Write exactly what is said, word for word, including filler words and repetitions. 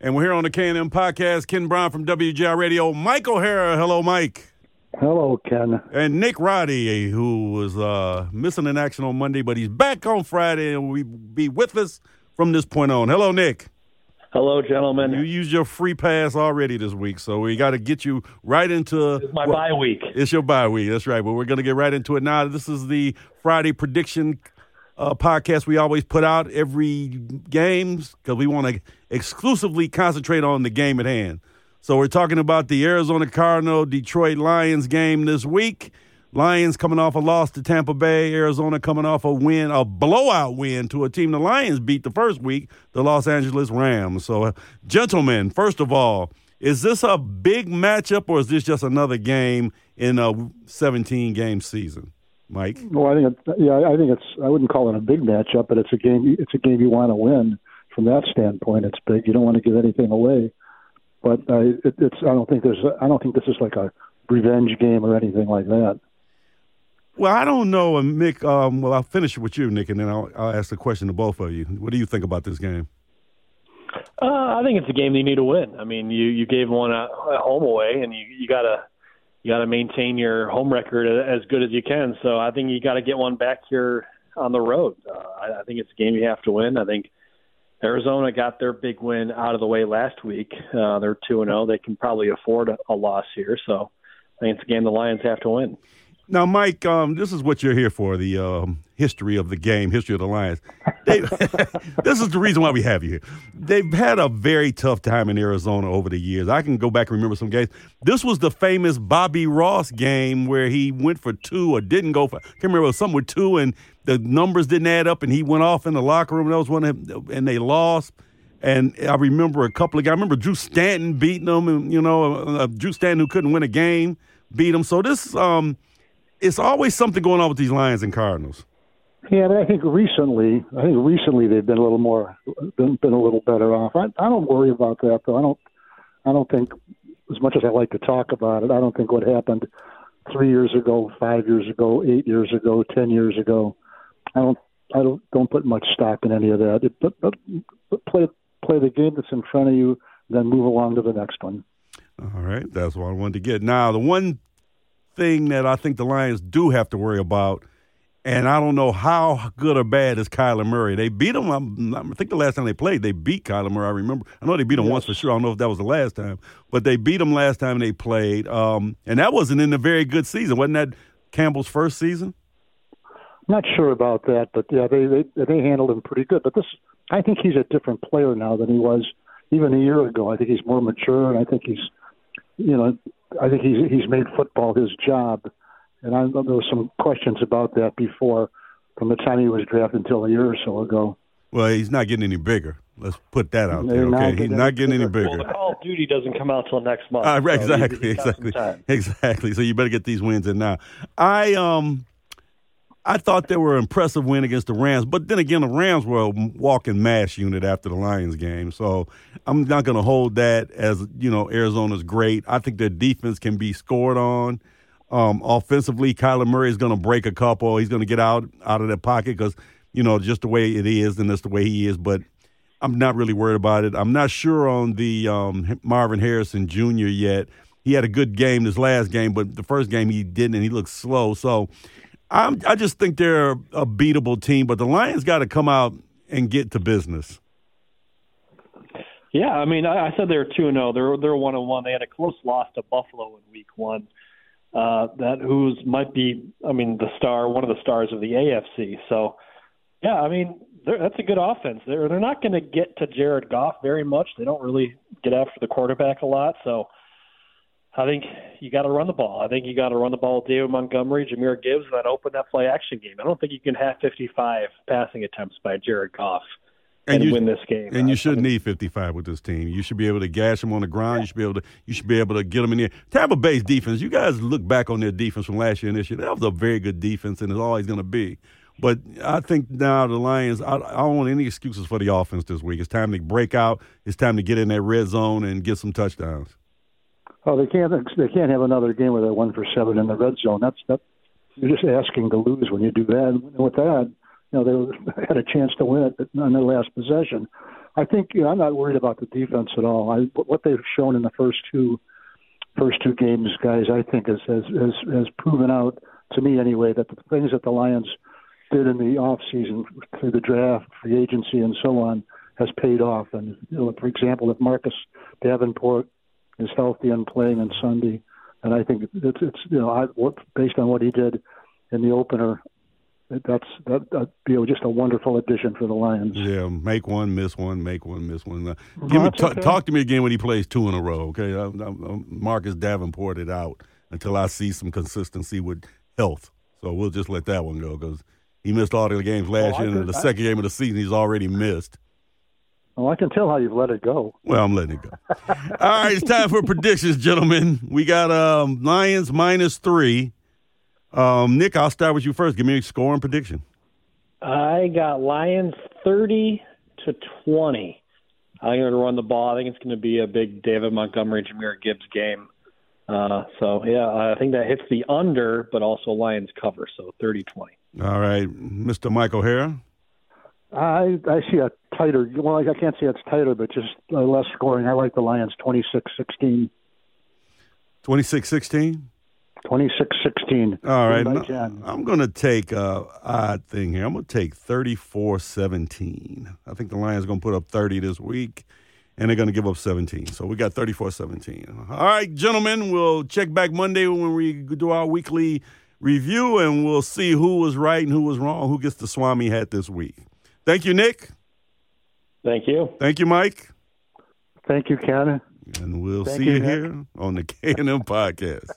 And we're here on the K and M Podcast. Ken Brown from W J R Radio. Mike O'Hara. Hello, Mike. Hello, Ken. And Nick Roddy, who was uh, missing in action on Monday, but he's back on Friday and will be with us from this point on. Hello, Nick. Hello, gentlemen. You used your free pass already this week, so we got to get you right into – It's my well, bye week. It's your bye week. That's right. But we're going to get right into it now. This is the Friday prediction uh, podcast we always put out every games because we want to exclusively concentrate on the game at hand. So we're talking about the Arizona Cardinal-Detroit Lions game this week. Lions coming off a loss to Tampa Bay. Arizona coming off a win, a blowout win to a team the Lions beat the first week, the Los Angeles Rams. So, uh, gentlemen, first of all, is this a big matchup or is this just another game in a seventeen-game season? Mike? Well, I think it, yeah, I think it's. I wouldn't call it a big matchup, but it's a game. It's a game you want to win. From that standpoint, it's big. You don't want to give anything away. But uh, it, it's. I don't think there's. A, I don't think this is like a revenge game or anything like that. Well, I don't know, Mick. Um, well, I'll finish with you, Nick, and then I'll, I'll ask the question to both of you. What do you think about this game? Uh, I think it's a game you need to win. I mean, you, you gave one at home away, and you, you gotta you gotta maintain your home record as good as you can. So I think you got to get one back here on the road. Uh, I, I think it's a game you have to win. I think Arizona got their big win out of the way last week. Uh, they're two and zero. They can probably afford a, a loss here. So I think it's a game the Lions have to win. Now, Mike, um, this is what you're here for, the um, history of the game, history of the Lions. They, this is the reason why we have you here. They've had a very tough time in Arizona over the years. I can go back and remember some games. This was the famous Bobby Ross game where he went for two or didn't go for – I can't remember, it was something with two and the numbers didn't add up and he went off in the locker room. That was one of them, and they lost. And I remember a couple of guys. I remember Drew Stanton beating them, and, you know, uh, Drew Stanton who couldn't win a game beat them. So this um, – it's always something going on with these Lions and Cardinals. Yeah, but I think recently, I think recently they've been a little more, been, been a little better off. I, I don't worry about that, though. I don't, I don't think, as much as I like to talk about it, I don't think what happened three years ago, five years ago, eight years ago, ten years ago. I don't, I don't, don't put much stock in any of that. It, but, but, but play, play the game that's in front of you, then move along to the next one. All right, that's what I wanted to get. Now, the one thing that I think the Lions do have to worry about, and I don't know how good or bad is Kyler Murray. They beat him. I think the last time they played, they beat Kyler Murray. I remember. I know they beat him yes. once for sure. I don't know if that was the last time, but they beat him last time they played, um, and that wasn't in a very good season. Wasn't that Campbell's first season? Not sure about that, but yeah, they they, they handled him pretty good. But this, I think he's a different player now than he was even a year ago. I think he's more mature, and I think he's, you know, I think he's he's made football his job, and I, there were some questions about that before, from the time he was drafted until a year or so ago. Well, he's not getting any bigger. Let's put that out there, okay? He's not getting any bigger. Well, the Call of Duty doesn't come out till next month. Uh, right, so exactly, exactly, exactly. So you better get these wins in now. I um. I thought they were an impressive win against the Rams, but then again, the Rams were a walking mash unit after the Lions game. So I'm not going to hold that as, you know, Arizona's great. I think their defense can be scored on. Um, offensively, Kyler Murray is going to break a couple. He's going to get out, out of that pocket because, you know, just the way it is, and that's the way he is. But I'm not really worried about it. I'm not sure on the um, Marvin Harrison Junior yet. He had a good game this last game, but the first game he didn't, and he looked slow. So I'm, I just think they're a beatable team, but the Lions got to come out and get to business. Yeah, I mean, I, I said they were two and zero. They're they're one and one. They had a close loss to Buffalo in Week One. Uh, that who's might be, I mean, the star, one of the stars of the A F C. So, yeah, I mean, that's a good offense. They're they're not going to get to Jared Goff very much. They don't really get after the quarterback a lot. So, I think you got to run the ball. I think you got to run the ball with David Montgomery, Jahmyr Gibbs, and then open that play action game. I don't think you can have fifty-five passing attempts by Jared Goff and, and you, win this game. And you shouldn't need fifty-five with this team. You should be able to gash them on the ground. Yeah. You should be able to. You should be able to get them in there. Tampa Bay's defense. You guys look back on their defense from last year and this year. That was a very good defense, and it's always going to be. But I think now the Lions. I, I don't want any excuses for the offense this week. It's time to break out. It's time to get in that red zone and get some touchdowns. Oh, they can't. They can't have another game where they're one for seven in the red zone. That's that. You're just asking to lose when you do that. And with that, you know, they had a chance to win it on their last possession. I think you know, I'm not worried about the defense at all. I, what they've shown in the first two first two games, guys, I think has has has, has proven out to me anyway that the things that the Lions did in the off season through the draft, free agency, and so on has paid off. And you know, for example, if Marcus Davenport is healthy and playing on Sunday, and I think it's, it's you know, I, what, based on what he did in the opener, that's that, that'd be just a wonderful addition for the Lions. Yeah, make one, miss one, make one, miss one. Uh, Well, give me that's t- okay. Talk to me again when he plays two in a row, okay? I, I, I, Marcus Davenport it out until I see some consistency with health. So we'll just let that one go because he missed all the games last Oh, I year, and could- the I- second game of the season he's already missed. Well, I can tell how you've let it go. Well, I'm letting it go. All right, it's time for predictions, gentlemen. We got um, Lions minus three. Um, Nick, I'll start with you first. Give me a score and prediction. I got Lions thirty to twenty. I'm going to run the ball. I think it's going to be a big David Montgomery, Jahmyr Gibbs game. Uh, so, yeah, I think that hits the under, but also Lions cover, so thirty twenty. All right, Mister Mike O'Hara. I I see a tighter. Well, I can't say it's tighter, but just uh, less scoring. I like the Lions twenty-six sixteen. twenty-six sixteen? twenty-six sixteen. All right. By no, ten. I'm going to take a odd thing here. I'm going to take thirty-four seventeen. I think the Lions are going to put up thirty this week, and they're going to give up seventeen. So we got thirty-four seventeen. All right, gentlemen, we'll check back Monday when we do our weekly review, and we'll see who was right and who was wrong, who gets the Swami hat this week. Thank you, Nick. Thank you. Thank you, Mike. Thank you, Ken. And we'll Thank see you, you Nick. here on the K and M Podcast.